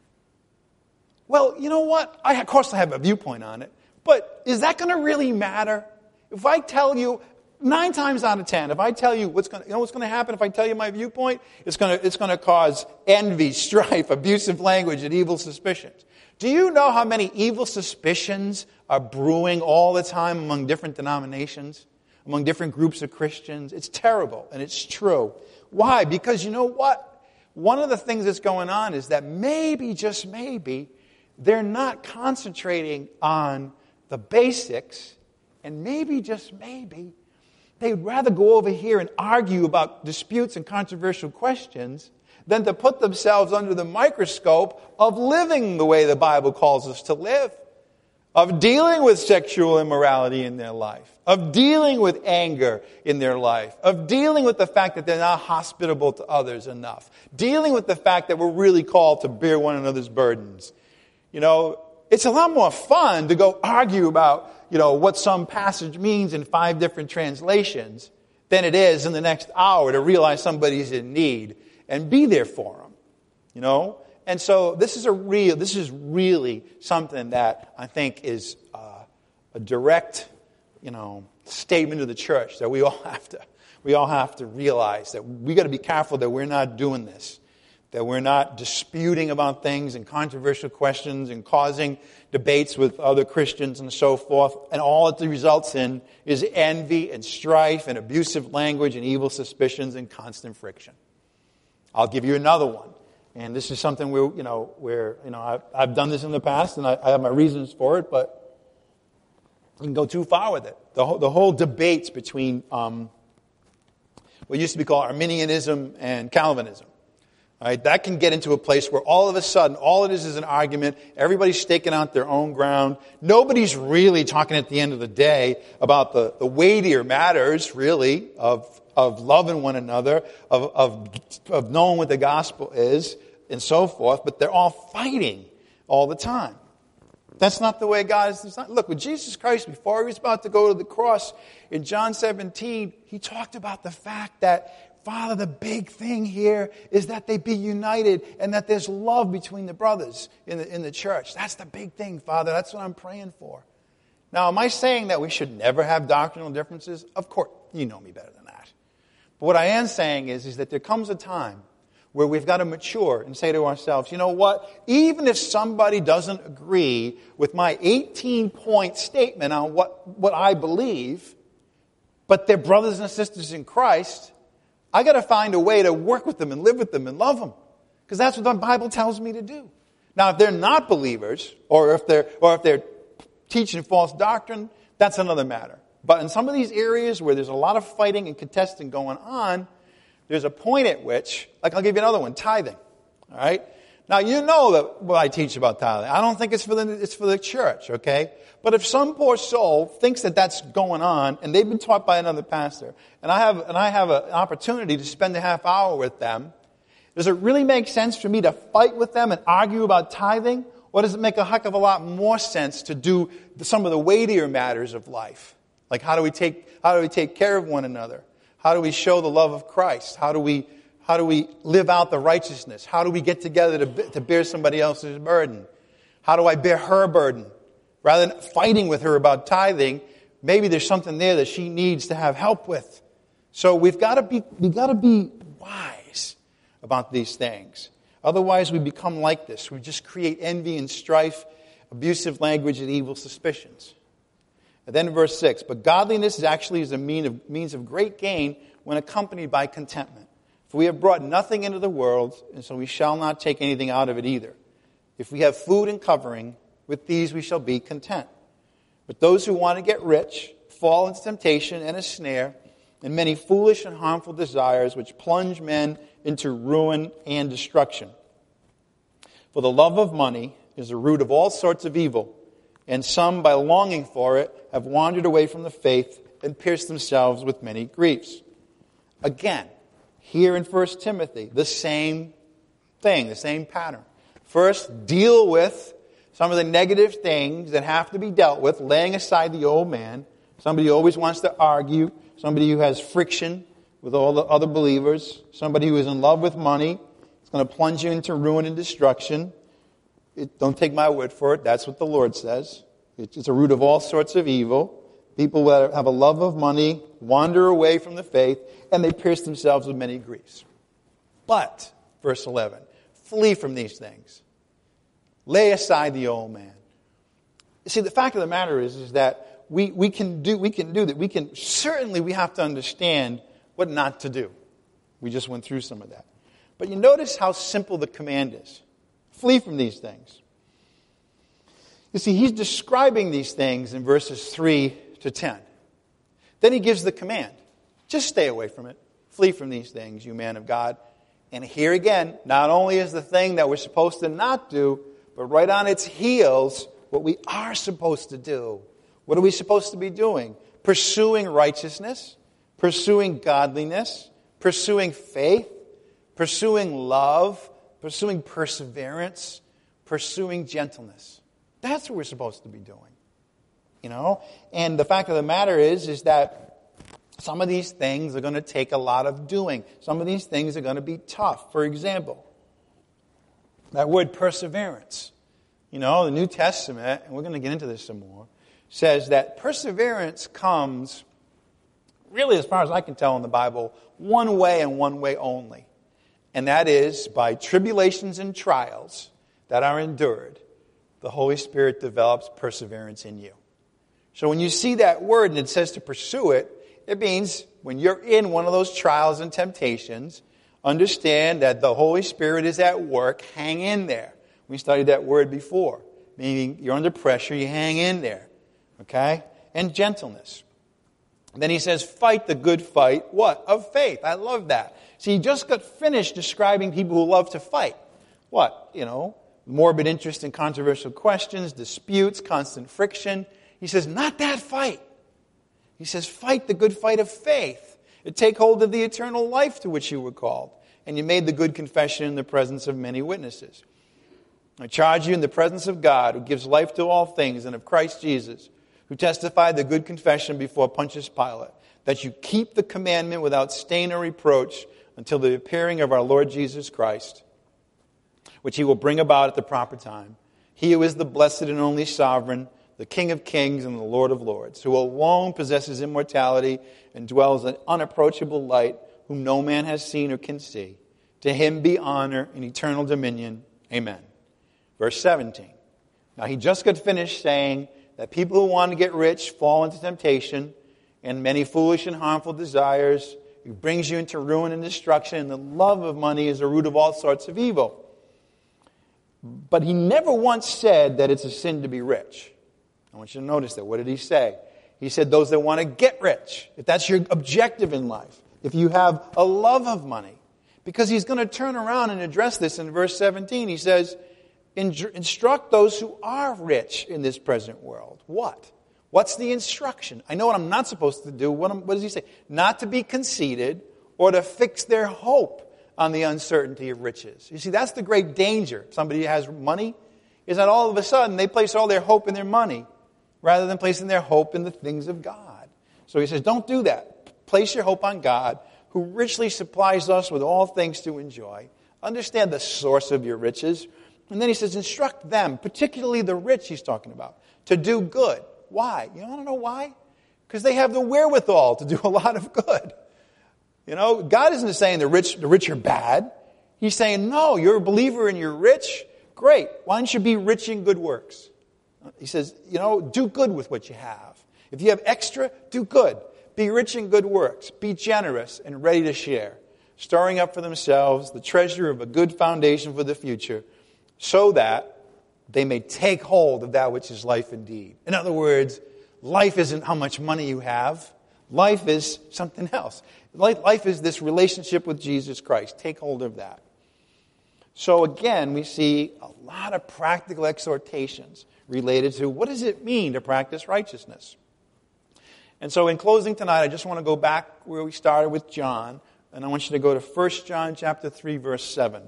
Well, you know what? I, of course I have a viewpoint on it. But is that going to really matter? If I tell you, nine times out of ten, if I tell you what's going to, you know what's going to happen if I tell you my viewpoint? It's going to, it's going to cause envy, strife, abusive language, and evil suspicions. Do you know how many evil suspicions are brewing all the time among different denominations, among different groups of Christians? It's terrible, and it's true. Why? Because you know what? One of the things that's going on is that maybe, just maybe, they're not concentrating on the basics, and maybe, just maybe, they'd rather go over here and argue about disputes and controversial questions than to put themselves under the microscope of living the way the Bible calls us to live, of dealing with sexual immorality in their life, of dealing with anger in their life, of dealing with the fact that they're not hospitable to others enough, dealing with the fact that we're really called to bear one another's burdens. You know, it's a lot more fun to go argue about, you know, what some passage means in five different translations than it is in the next hour to realize somebody's in need and be there for them, you know? And so this is a real, this is really something that I think is uh, a direct, you know, statement of the church that we all have to, we all have to realize that we got to be careful that we're not doing this, that we're not disputing about things and controversial questions and causing debates with other Christians and so forth. And all it results in is envy and strife and abusive language and evil suspicions and constant friction. I'll give you another one. And this is something where, you know, where, you know, I've, I've done this in the past and I, I have my reasons for it, but you can go too far with it. The whole, the whole debates between um, what used to be called Arminianism and Calvinism. Right? That can get into a place where all of a sudden, all it is is an argument. Everybody's staking out their own ground. Nobody's really talking at the end of the day about the, the weightier matters, really, of of loving one another, of, of of knowing what the gospel is, and so forth. But they're all fighting all the time. That's not the way God is designed. Look, with Jesus Christ, before he was about to go to the cross, in John seventeen, he talked about the fact that, Father, the big thing here is that they be united and that there's love between the brothers in the, in the church. That's the big thing, Father. That's what I'm praying for. Now, am I saying that we should never have doctrinal differences? Of course, you know me better than that. But what I am saying is, is that there comes a time where we've got to mature and say to ourselves, you know what? Even if somebody doesn't agree with my eighteen-point statement on what, what I believe, but they're brothers and sisters in Christ, I got to find a way to work with them and live with them and love them. Because that's what the Bible tells me to do. Now, if they're not believers, or if they're, or if they're teaching false doctrine, that's another matter. But in some of these areas where there's a lot of fighting and contesting going on, there's a point at which, like I'll give you another one, tithing. All right? Now, you know that what I teach about tithing. I don't think it's for the, it's for the church, okay? But if some poor soul thinks that that's going on, and they've been taught by another pastor, and I have, and I have a, an opportunity to spend a half hour with them, Does it really make sense for me to fight with them and argue about tithing? Or does it make a heck of a lot more sense to do some of the weightier matters of life? Like how do we take, how do we take care of one another? How do we show the love of Christ? How do we, how do we live out the righteousness? How do we get together to, to bear somebody else's burden? How do I bear her burden? Rather than fighting with her about tithing, maybe there's something there that she needs to have help with. So we've got to be, we've got to be wise about these things. Otherwise, we become like this. We just create envy and strife, abusive language, and evil suspicions. And then in verse six, but godliness is actually is a mean of, means of great gain when accompanied by contentment. For we have brought nothing into the world, and so we shall not take anything out of it either. If we have food and covering, with these we shall be content. But those who want to get rich fall into temptation and a snare, and many foolish and harmful desires which plunge men into ruin and destruction. For the love of money is the root of all sorts of evil, and some, by longing for it, have wandered away from the faith and pierced themselves with many griefs. Again, here in First Timothy, the same thing, the same pattern. First, deal with some of the negative things that have to be dealt with, laying aside the old man. Somebody who always wants to argue, somebody who has friction with all the other believers, somebody who is in love with money. It's going to plunge you into ruin and destruction. It, don't take my word for it. That's what the Lord says. It's a root of all sorts of evil. People that have a love of money wander away from the faith, and they pierce themselves with many griefs. But, verse eleven, flee from these things. Lay aside the old man. You see, the fact of the matter is, is that we, we can do we can do that. We can certainly we have to understand what not to do. We just went through some of that. But you notice how simple the command is. Flee from these things. You see, he's describing these things in verses three to ten. Then he gives the command. Just stay away from it. Flee from these things, you man of God. And here again, not only is the thing that we're supposed to not do, but right on its heels, what we are supposed to do. What are we supposed to be doing? Pursuing righteousness, pursuing godliness, pursuing faith, pursuing love, pursuing perseverance, pursuing gentleness. That's what we're supposed to be doing. You know? And the fact of the matter is, is that some of these things are going to take a lot of doing. Some of these things are going to be tough. For example, that word perseverance. You know, the New Testament, and we're going to get into this some more, says that perseverance comes, really as far as I can tell in the Bible, one way and one way only. And that is by tribulations and trials that are endured, the Holy Spirit develops perseverance in you. So when you see that word and it says to pursue it, it means when you're in one of those trials and temptations, understand that the Holy Spirit is at work. Hang in there. We studied that word before. Meaning you're under pressure, you hang in there. Okay? And gentleness. And then he says, fight the good fight, what? Of faith. I love that. See, he just got finished describing people who love to fight. What? You know, morbid interest in controversial questions, disputes, constant friction. He says, not that fight. He says, fight the good fight of faith. And take hold of the eternal life to which you were called. And you made the good confession in the presence of many witnesses. I charge you in the presence of God, who gives life to all things, and of Christ Jesus, who testified the good confession before Pontius Pilate, that you keep the commandment without stain or reproach until the appearing of our Lord Jesus Christ, which he will bring about at the proper time. He who is the blessed and only sovereign, the King of kings and the Lord of lords, who alone possesses immortality and dwells in unapproachable light, whom no man has seen or can see. To him be honor and eternal dominion. Amen. Verse seventeen. Now he just got finished saying that people who want to get rich fall into temptation and many foolish and harmful desires. It brings you into ruin and destruction, and the love of money is the root of all sorts of evil. But he never once said that it's a sin to be rich. I want you to notice that. What did he say? He said those that want to get rich, if that's your objective in life, if you have a love of money. Because he's going to turn around and address this in verse seventeen. He says, instruct those who are rich in this present world. What? What's the instruction? I know what I'm not supposed to do. What, what does he say? Not to be conceited or to fix their hope on the uncertainty of riches. You see, that's the great danger. Somebody who has money is that all of a sudden they place all their hope in their money rather than placing their hope in the things of God. So he says, don't do that. Place your hope on God, who richly supplies us with all things to enjoy. Understand the source of your riches. And then he says, instruct them, particularly the rich he's talking about, to do good. Why? You want to know why? Because they have the wherewithal to do a lot of good. You know, God isn't saying the rich, the rich are bad. He's saying, no, you're a believer and you're rich. Great. Why don't you be rich in good works? He says, you know, do good with what you have. If you have extra, do good. Be rich in good works. Be generous and ready to share, storing up for themselves the treasure of a good foundation for the future, so that they may take hold of that which is life indeed. In other words, life isn't how much money you have. Life is something else. Life is this relationship with Jesus Christ. Take hold of that. So again, we see a lot of practical exhortations related to what does it mean to practice righteousness. And so in closing tonight, I just want to go back where we started with John, and I want you to go to First John chapter three, verse seven.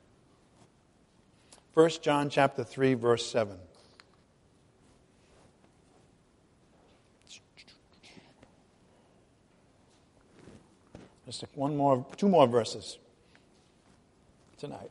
First John chapter three, verse seven. Just one more, two more verses tonight.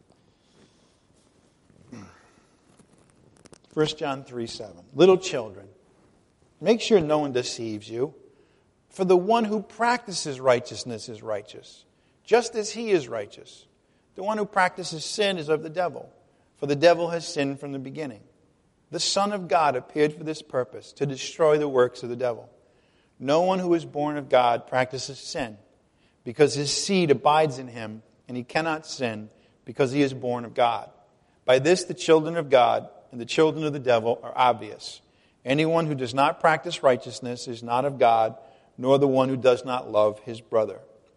First John three, seven. Little children, make sure no one deceives you, for the one who practices righteousness is righteous, just as he is righteous. The one who practices sin is of the devil, for the devil has sinned from the beginning. The Son of God appeared for this purpose, to destroy the works of the devil. No one who is born of God practices sin, because his seed abides in him, and he cannot sin, because he is born of God. By this the children of God and the children of the devil are obvious. Anyone who does not practice righteousness is not of God, nor the one who does not love his brother.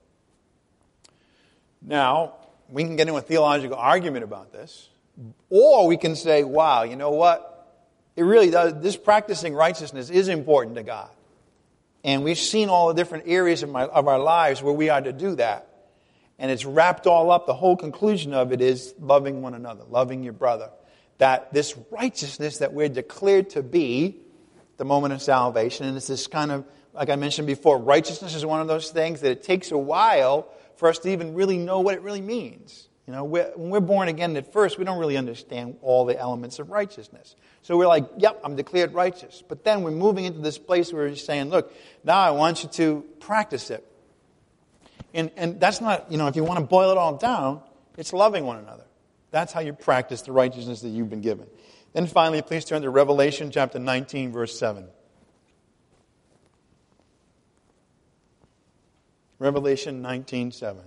Now, we can get into a theological argument about this, or we can say, wow, you know what? It really does, this practicing righteousness is important to God. And we've seen all the different areas of, my, of our lives where we are to do that. And it's wrapped all up. The whole conclusion of it is loving one another, loving your brother. That this righteousness that we're declared to be at the moment of salvation, and it's this kind of, like I mentioned before, righteousness is one of those things that it takes a while for us to even really know what it really means. You know, we're, when we're born again at first, we don't really understand all the elements of righteousness. So we're like, yep, I'm declared righteous. But then we're moving into this place where he's saying, look, now I want you to practice it. And, and that's not, you know, if you want to boil it all down, it's loving one another. That's how you practice the righteousness that you've been given. Then finally, please turn to Revelation chapter nineteen, verse seven. Revelation nineteen, seven.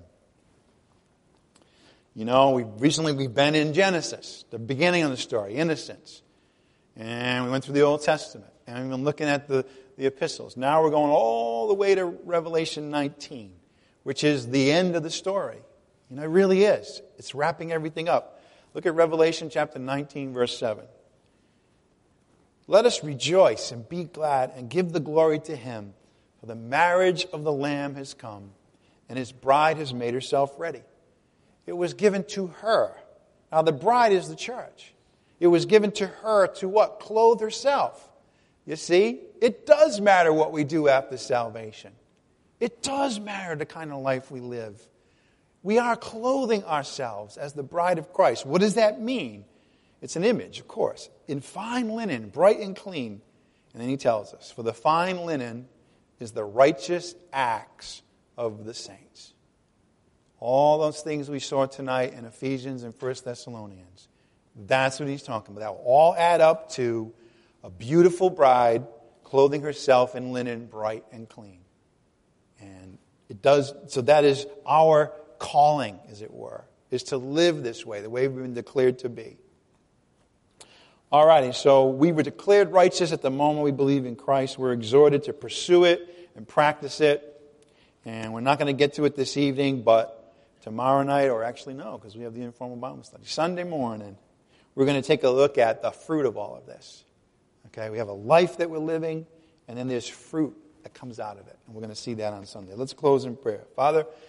You know, we recently we've been in Genesis, the beginning of the story, innocence. And we went through the Old Testament. And we've been looking at the, the epistles. Now we're going all the way to Revelation nineteen, which is the end of the story. You know, it really is. It's wrapping everything up. Look at Revelation chapter nineteen, verse seven. Let us rejoice and be glad and give the glory to him, for the marriage of the Lamb has come, and his bride has made herself ready. It was given to her. Now the bride is the church. It was given to her to what? Clothe herself. You see, it does matter what we do after salvation. It does matter the kind of life we live. We are clothing ourselves as the bride of Christ. What does that mean? It's an image, of course. In fine linen, bright and clean. And then he tells us, for the fine linen is the righteous acts of the saints. All those things we saw tonight in Ephesians and First Thessalonians. That's what he's talking about. That will all add up to a beautiful bride clothing herself in linen, bright and clean. And it does, so that is our calling, as it were, is to live this way, the way we've been declared to be. All righty, so we were declared righteous at the moment we believe in Christ. We're exhorted to pursue it and practice it. And we're not going to get to it this evening, but tomorrow night, or actually no, because we have the informal Bible study. Sunday morning, we're going to take a look at the fruit of all of this. Okay, we have a life that we're living, and then there's fruit that comes out of it. And we're going to see that on Sunday. Let's close in prayer. Father,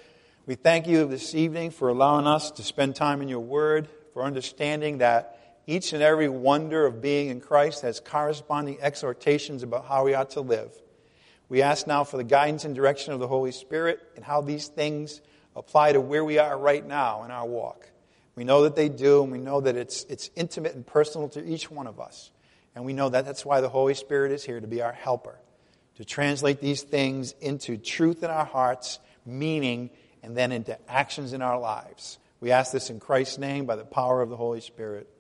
We thank you this evening for allowing us to spend time in your word, for understanding that each and every wonder of being in Christ has corresponding exhortations about how we ought to live. We ask now for the guidance and direction of the Holy Spirit and how these things apply to where we are right now in our walk. We know that they do, and we know that it's it's intimate and personal to each one of us. And we know that that's why the Holy Spirit is here, to be our helper, to translate these things into truth in our hearts, meaning, and then into actions in our lives. We ask this in Christ's name by the power of the Holy Spirit.